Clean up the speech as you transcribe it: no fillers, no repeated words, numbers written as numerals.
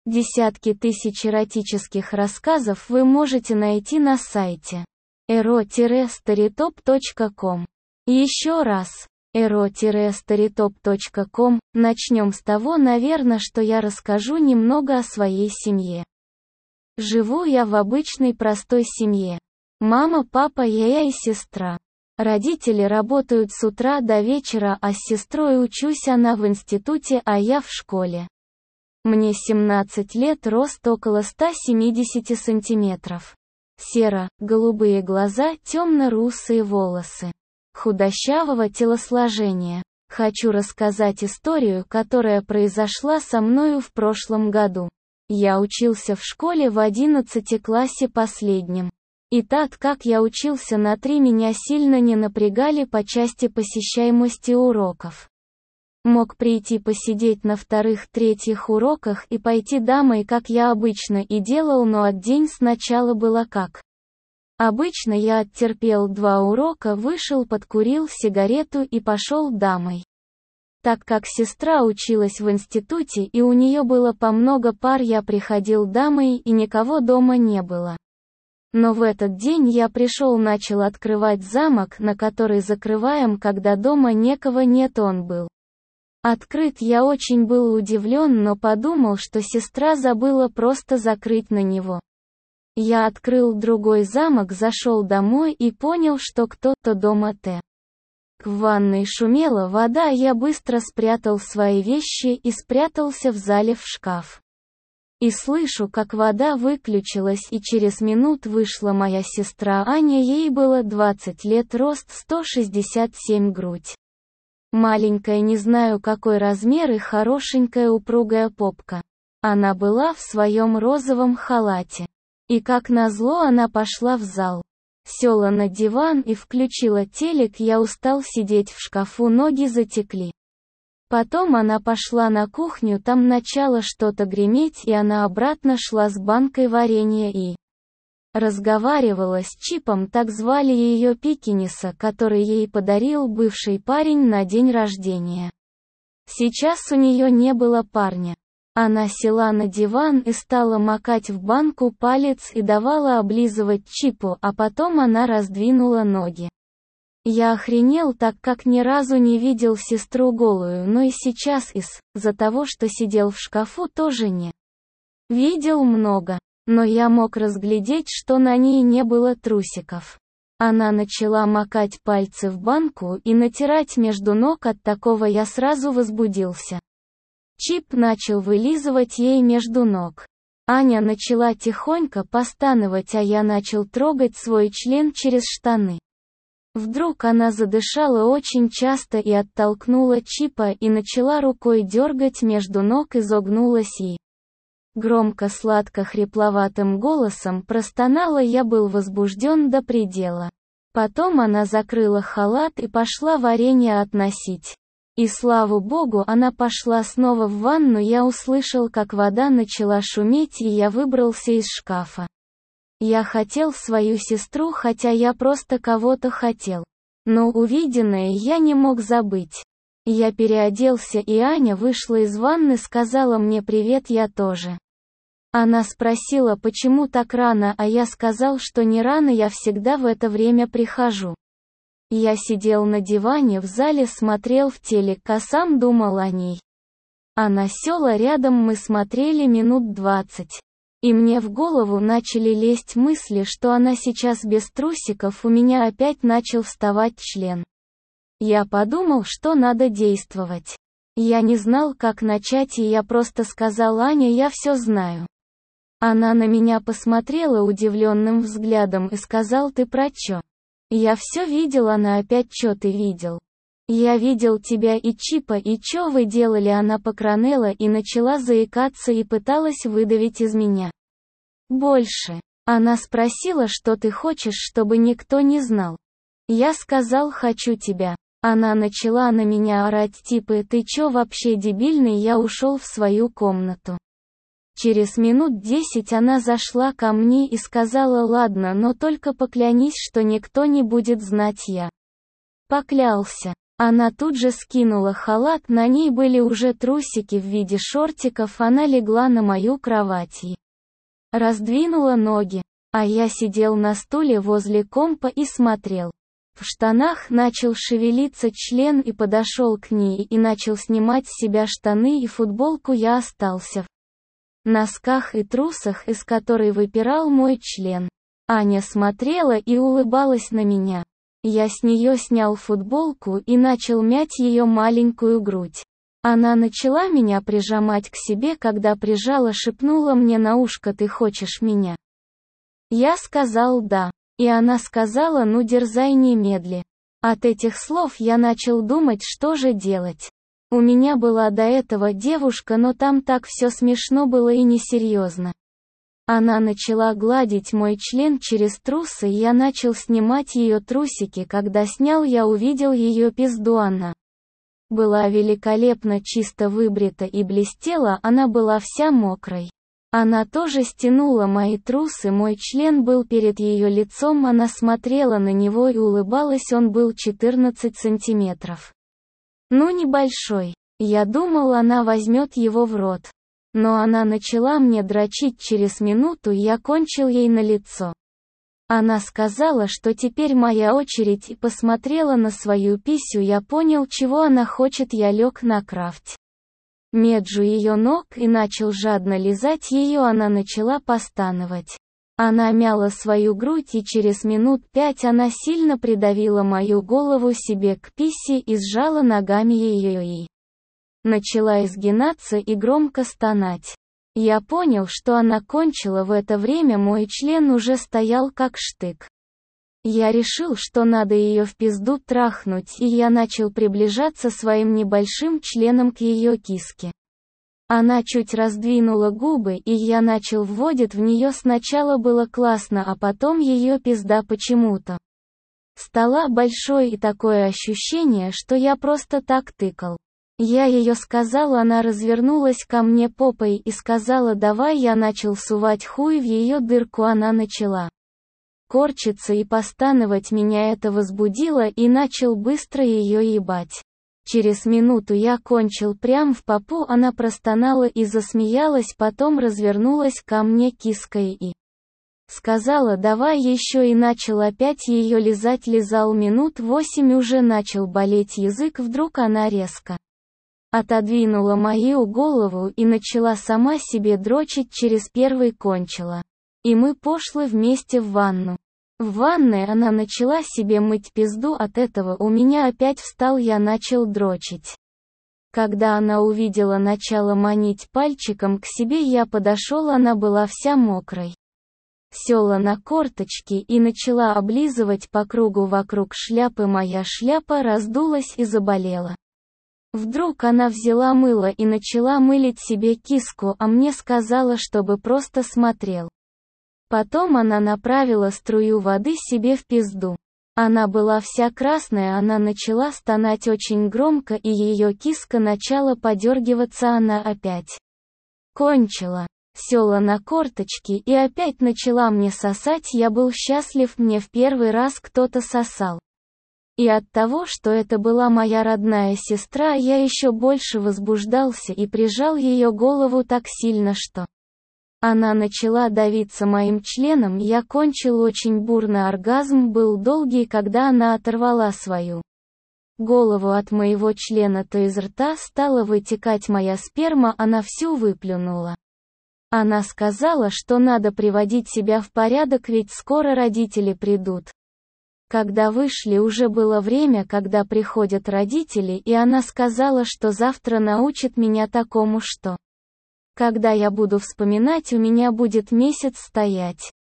Десятки тысяч эротических рассказов вы можете найти на сайте ero-storytop.com. Еще раз, ero-storytop.com. Начнем с того, наверное, что я расскажу немного о своей семье. Живу я в обычной простой семье. Мама, папа, я и сестра. Родители работают с утра до вечера, а с сестрой учусь она в институте, а я в школе. Мне 17 лет, рост около 170 сантиметров. Серо-голубые глаза, темно-русые волосы. Худощавого телосложения. Хочу рассказать историю, которая произошла со мною в прошлом году. Я учился в школе в 11 классе последнем. И так как я учился на 3, меня сильно не напрягали по части посещаемости уроков. Мог прийти посидеть на 2-3 уроках и пойти домой, как я обычно и делал, но день сначала было как. Обычно я оттерпел 2 урока, вышел, подкурил сигарету и пошел домой. Так как сестра училась в институте и у нее было по много пар, я приходил домой и никого дома не было. Но в этот день я пришел, начал открывать замок, на который закрываем, когда дома никого нет, он был открыт. Я очень был удивлен, но подумал, что сестра забыла просто закрыть на него. Я открыл другой замок, зашел домой и понял, что кто-то дома. В ванной шумела вода, я быстро спрятал свои вещи и спрятался в зале в шкаф. И слышу, как вода выключилась, и через минут вышла моя сестра Аня, ей было 20 лет, рост 167, грудь маленькая, не знаю какой размер, и хорошенькая упругая попка. Она была в своем розовом халате. И как назло она пошла в зал. Села на диван и включила телек, я устал сидеть в шкафу, ноги затекли. Потом она пошла на кухню, там начало что-то греметь, и она обратно шла с банкой варенья и разговаривала с Чипом, так звали ее Пекинеса, который ей подарил бывший парень на день рождения. Сейчас у нее не было парня. Она села на диван и стала макать в банку палец и давала облизывать Чипу, а потом она раздвинула ноги. Я охренел, так как ни разу не видел сестру голую, но и сейчас из-за того, что сидел в шкафу, тоже не видел много. Но я мог разглядеть, что на ней не было трусиков. Она начала макать пальцы в банку и натирать между ног, от такого я сразу возбудился. Чип начал вылизывать ей между ног. Аня начала тихонько постановать, а я начал трогать свой член через штаны. Вдруг она задышала очень часто и оттолкнула Чипа и начала рукой дергать между ног, изогнулась и громко, сладко, хрипловатым голосом простонала. Я был возбужден до предела. Потом она закрыла халат и пошла варенье относить. И слава богу, она пошла снова в ванну. Я услышал, как вода начала шуметь, и я выбрался из шкафа. Я хотел свою сестру, хотя я просто кого-то хотел. Но увиденное я не мог забыть. Я переоделся, и Аня вышла из ванны, сказала мне привет, я тоже. Она спросила, почему так рано, а я сказал, что не рано, я всегда в это время прихожу. Я сидел на диване в зале, смотрел в телек, а сам думал о ней. Она села рядом, мы смотрели минут 20. И мне в голову начали лезть мысли, что она сейчас без трусиков, у меня опять начал вставать член. Я подумал, что надо действовать. Я не знал, как начать, и я просто сказал: Аня, я все знаю. Она на меня посмотрела удивленным взглядом и сказал: ты про чё? Я все видел. Она опять: чё ты видел? Я видел тебя и Чипа, и чё вы делали? Она покранела и начала заикаться и пыталась выдавить из меня больше. Она спросила, что ты хочешь, чтобы никто не знал. Я сказал: хочу тебя. Она начала на меня орать типа: ты чё вообще дебильный? Я ушел в свою комнату. Через минут 10 она зашла ко мне и сказала: ладно, но только поклянись, что никто не будет знать. Я поклялся. Она тут же скинула халат, на ней были уже трусики в виде шортиков, она легла на мою кровать и раздвинула ноги, а я сидел на стуле возле компа и смотрел. В штанах начал шевелиться член и подошел к ней и начал снимать с себя штаны и футболку, я остался в носках и трусах, из которой выпирал мой член. Аня смотрела и улыбалась на меня. Я с нее снял футболку и начал мять ее маленькую грудь. Она начала меня прижимать к себе, когда прижала, шепнула мне на ушко: «Ты хочешь меня?» Я сказал «да». И она сказала: «Ну дерзай, немедли». От этих слов я начал думать, что же делать. У меня была до этого девушка, но там так все смешно было и несерьезно. Она начала гладить мой член через трусы, и я начал снимать ее трусики. Когда снял, я увидел ее пизду. Она была великолепно чисто выбрита и блестела, она была вся мокрой. Она тоже стянула мои трусы, мой член был перед ее лицом, она смотрела на него и улыбалась, он был 14 сантиметров. Ну небольшой. Я думал, она возьмет его в рот. Но она начала мне дрочить через минуту, и я кончил ей на лицо. Она сказала, что теперь моя очередь, и посмотрела на свою писю, я понял, чего она хочет, я лег на кровать между ее ног и начал жадно лизать ее, она начала постановать. Она мяла свою грудь, и через минут 5 она сильно придавила мою голову себе к писе и сжала ногами ее и начала изгинаться и громко стонать. Я понял, что она кончила. В это время мой член уже стоял как штык. Я решил, что надо ее в пизду трахнуть, и я начал приближаться своим небольшим членом к ее киске. Она чуть раздвинула губы, и я начал вводить в нее. Сначала было классно, а потом ее пизда почему-то стала большой, и такое ощущение, что я просто так тыкал. Я ее сказал, она развернулась ко мне попой и сказала: «Давай». Я начал сувать хуй в ее дырку, она начала корчиться и постановать, меня это возбудило, и начал быстро ее ебать. Через минуту я кончил прям в попу, она простонала и засмеялась, потом развернулась ко мне киской и сказала: «Давай еще», и начал опять ее лизать, лизал минут 8, уже начал болеть язык, вдруг она резко отодвинула мою голову и начала сама себе дрочить, через первый кончила. И мы пошли вместе в ванну. В ванной она начала себе мыть пизду, от этого у меня опять встал, я начал дрочить. Когда она увидела, начала манить пальчиком к себе, я подошел, она была вся мокрой. Села на корточки и начала облизывать по кругу вокруг шляпы, моя шляпа раздулась и заболела. Вдруг она взяла мыло и начала мылить себе киску, а мне сказала, чтобы просто смотрел. Потом она направила струю воды себе в пизду. Она была вся красная, она начала стонать очень громко, и ее киска начала подергиваться, она опять кончила. Села на корточки и опять начала мне сосать, я был счастлив, мне в первый раз кто-то сосал. И от того, что это была моя родная сестра, я еще больше возбуждался и прижал ее голову так сильно, что она начала давиться моим членом, я кончил очень бурно, оргазм был долгий, когда она оторвала свою голову от моего члена, то из рта стала вытекать моя сперма, она всю выплюнула. Она сказала, что надо приводить себя в порядок, ведь скоро родители придут. Когда вышли, уже было время, когда приходят родители, и она сказала, что завтра научит меня такому, что когда я буду вспоминать, у меня будет месяц стоять.